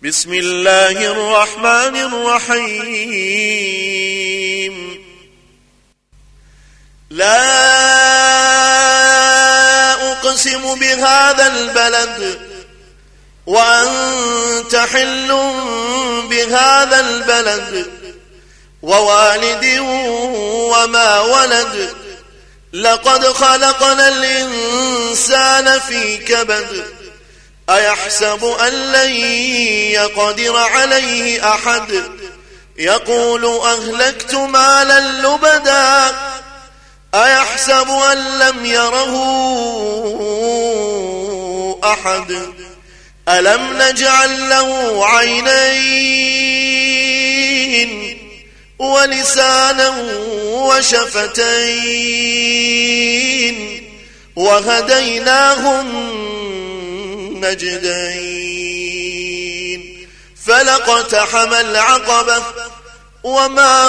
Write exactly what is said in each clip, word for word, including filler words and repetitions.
بسم الله الرحمن الرحيم. لا أقسم بهذا البلد وأنت حل بهذا البلد ووالد وما ولد لقد خلقنا الإنسان في كبد أيحسب أن لن يقدر عليه أحد يقول أهلكت مالا لبدا أيحسب أن لم يره أحد ألم نجعل له عينين ولسانا وشفتين وهديناه النجدين فلاقتحم العقبة وما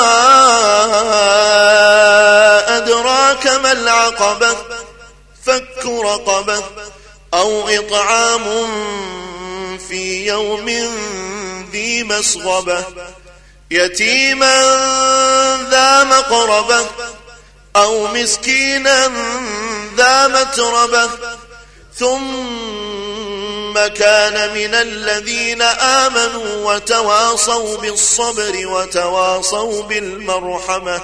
أدراك ما العقبة فك رقبة أو إطعام في يوم ذي مسغبة يتيما ذا مقربة أو مسكينا ذا متربة ثم كان من الذين آمنوا وتواصوا بالصبر وتواصوا بالمرحمة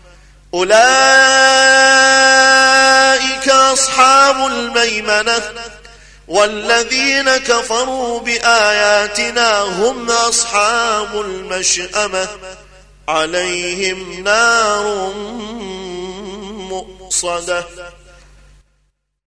أولئك أصحاب الميمنة والذين كفروا بآياتنا هم أصحاب المشأمة عليهم نار مؤصدة.